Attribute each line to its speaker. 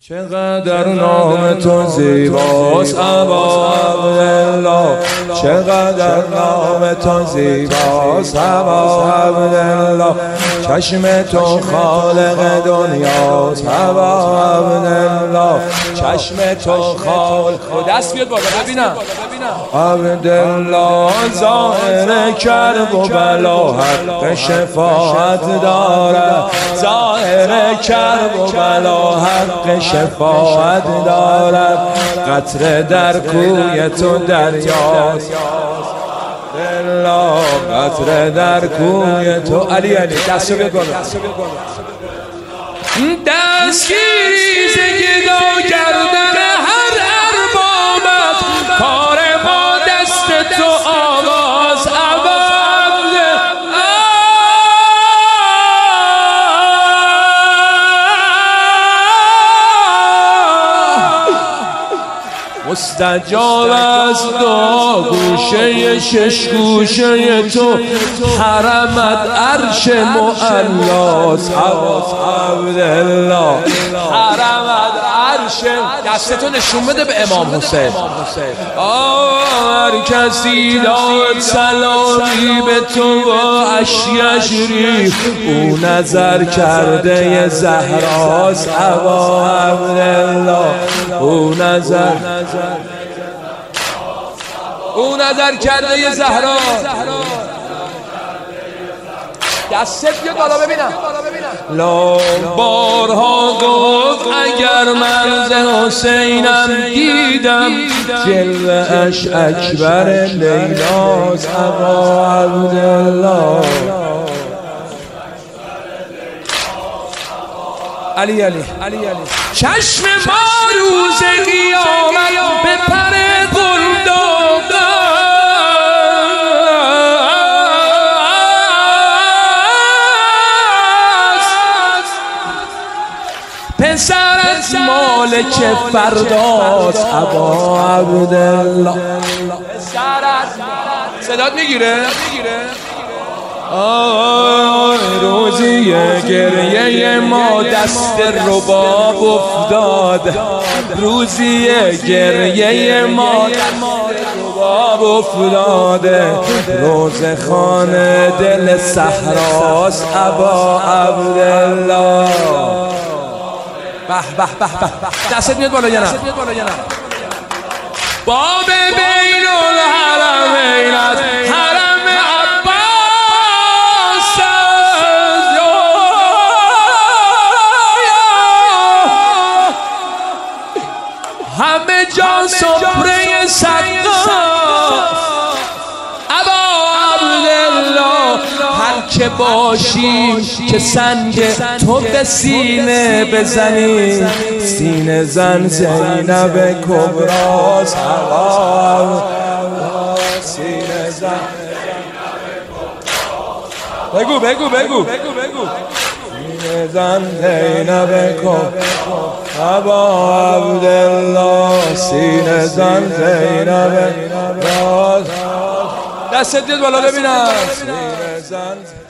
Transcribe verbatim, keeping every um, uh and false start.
Speaker 1: چقدر نام تو زیباست ابا عبدالله، چقدر نام تو زیباست ابا عبدالله، چشم تو خالق دنیاست ابا عبدالله، چشم تو خالق.
Speaker 2: دست بیاد بالا ببینم
Speaker 1: عبدالله، ظاهر کرب و بلا حق شفاعت دارد، ظاهر کرب و بلا حق شفاعت دارد، قطره در کوی تو دریاست الله، قطره در کوی تو. علی علی دستو بیاد بالا،
Speaker 2: دستگیری ز گدا کردن هر اربابت، کار ما دست تو آواز ابا مستجاب است دعا، گوشه شش گوشه تو حرمت عرش معلاست ابا عبدالله، حرمت عرش. دستتو نشون بده به امام حسین. هر کسی داد سلامی به تو و اشیش ریخت، او نظر کرده زهراست ابا عبدالله، او نظر او نظر کرده زهرا. دستت بیاد بالا ببینم.
Speaker 1: لا بارها گفت اگر من ز حسینم دیدم، جلوه اش اکبر لیلاست ابا عبدالله. علی علی علی علی
Speaker 2: چشم ما روز قیامت به پر گل داده، پسرت مالک فرداست ابا عبدالله، پسرت. صدات میگیره؟
Speaker 1: آه روزی گریه ما دست رباب افتاد، روزی گریه ما دست رباب افتاده، روز خانه دل صحراست ابا عبدالله.
Speaker 2: به به به به. دستت میاد بالا یا نه؟ باب بین الحرمین، حرم عباس، همه جا سفره صدقه ابا عبدالله، هر که باشی که سنگ تو به سینه بزنی،
Speaker 1: سینه زن زینب کبراست ابا، سینه زن. بگو بگو بگو بگو سینه زن زینب کبراست ابا عبدالله، سینه زن زینب کبراست.
Speaker 2: دستت بیاد بالا ببینم.
Speaker 1: سینه زن